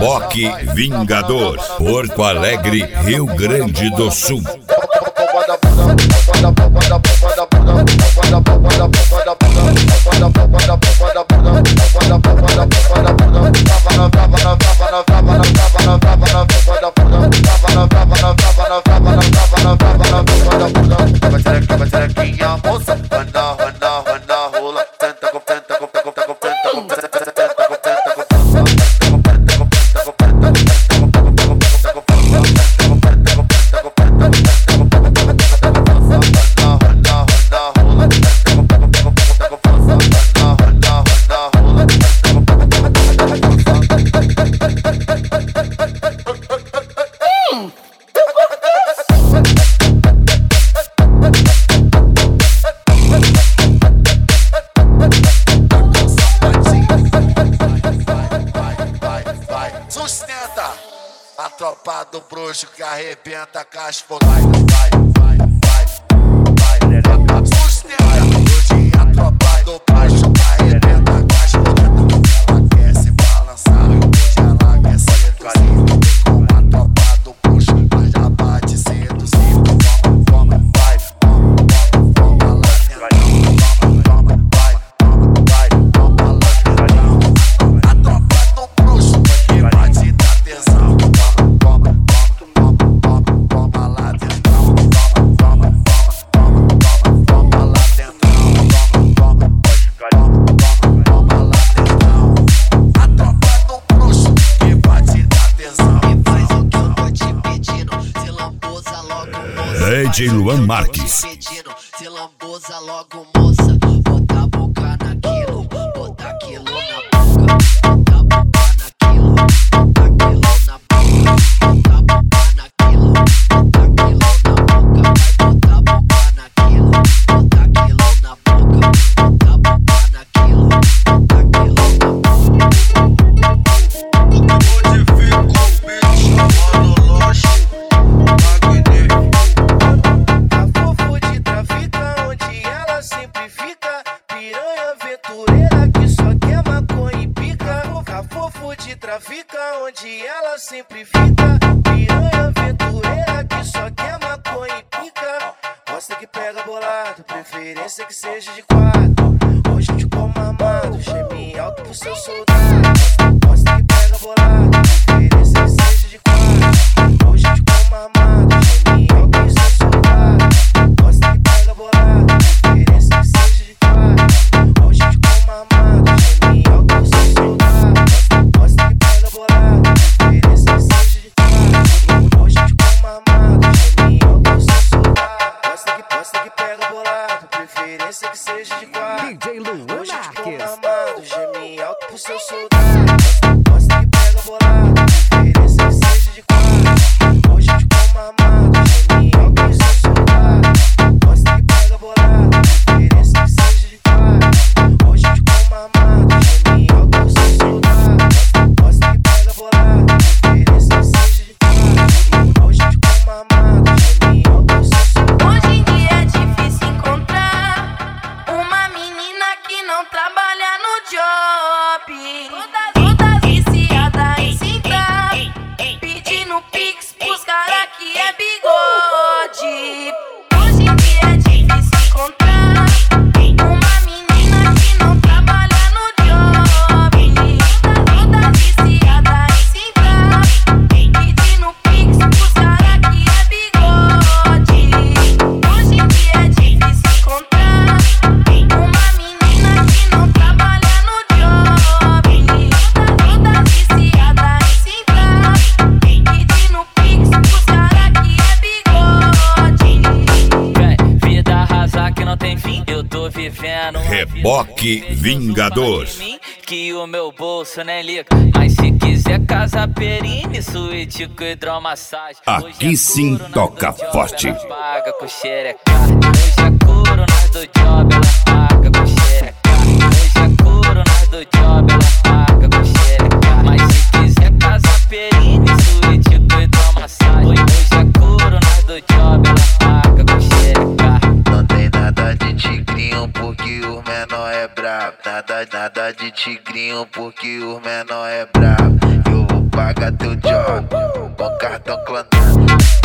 Reboque Vingador, Porto Alegre, Rio Grande do Sul. Sustenta a tropa do bruxo que arrebenta a caixa. Vai. Sustenta hoje a tropa do bruxo que arrebenta a caixa. Ela quer se balançar, hoje ela quer seduzir. Com a tropa do bruxo, mas já bate seduzindo. Toma, vai, toma lá dentro. Toma, vai, toma lá dentro. A tropa do bruxo que bate da tesão. Toma lá dentro. Toma lá dentro. Toma lá dentro. A tropa do bruxo que bate da tesão. E faz o que eu tô te pedindo, se lambosa logo, moça. DJ Luan Marques. Se lambosa logo, moça. Bota a boca naquilo, bota aquilo na boca. Bota a boca naquilo, bota aquilo na boca. Bota a boca naquilo, bota aquilo na boca. Vai botar a boca naquilo, bota aquilo na boca. Bota a boca naquilo, bota aquilo na boca. A fofo de trafica, onde ela sempre fica. Piranha aventureira que só quer maconha e pica. A fofo de trafica, onde ela sempre fica. Piranha aventureira que só quer maconha e pica. Gosta que pega bolado, preferência que seja de quatro. Hoje te como amado, geme alto pro seu soldado. Gosta que pega bolado, preferência que seja de quatro. Hoje te como amado, geme alto pro seu soldado. Gosta que pega bolado, preferência que seja de quatro. Hoje te como amado, geme alto pro seu soldado. Gosta que pega bolado, preferência que seja de quatro. Hoje te como amado, geme alto pro seu soldado. Gosta que pega bolado, preferência que seja de quatro. DJ Luan Hoje te como Marques. amado, geme alto pro seu soldado. Gosta que pega bolado, preferência que seja de quatro. Hoje te como amado, geme alto pro seu soldado. Gosta que pega bolado, preferência que seja de quatro. Hoje te como amado, geme alto pro seu soldado. Gosta que pega bolado, preferência que seja de quatro. Hoje te como amado, geme alto pro seu soldado. Hoje em dia é difícil encontrar uma menina que não trabalha no job. Toda viciada em cinta, pedindo pix pros cara que é bigode. Hoje em dia é difícil encontrar uma menina que não trabalha no job. Toda viciada em cinta, pedindo pix pros cara que é bigode. Hoje em dia é difícil encontrar uma menina que não trabalha no job. Toda viciada em cinta, pedindo pix pros cara que é bigode. Vem, vida rasa que não tem fim, eu tô vivendo uma Reboque vida. Vingador. Fala de mim que o meu bolso nem liga. Mas se quiser casa perine, suíte com hidromassagem. Aqui Hoje é sim couro, nós toca do job, forte. ela paga com xerecard. Hoje é couro, nós do job, ela paga com xerecard. Hoje é couro, nós do job, ela paga com xerecard. Mas se quiser casa perine, suíte com hidromassagem. Hoje é couro, nós do job, ela paga com xerecard. Não tem nada de tigrinho porque o menor é brabo. Nada de tigrinho porque o menor é brabo. Eu vou paga teu job com cartão clonado.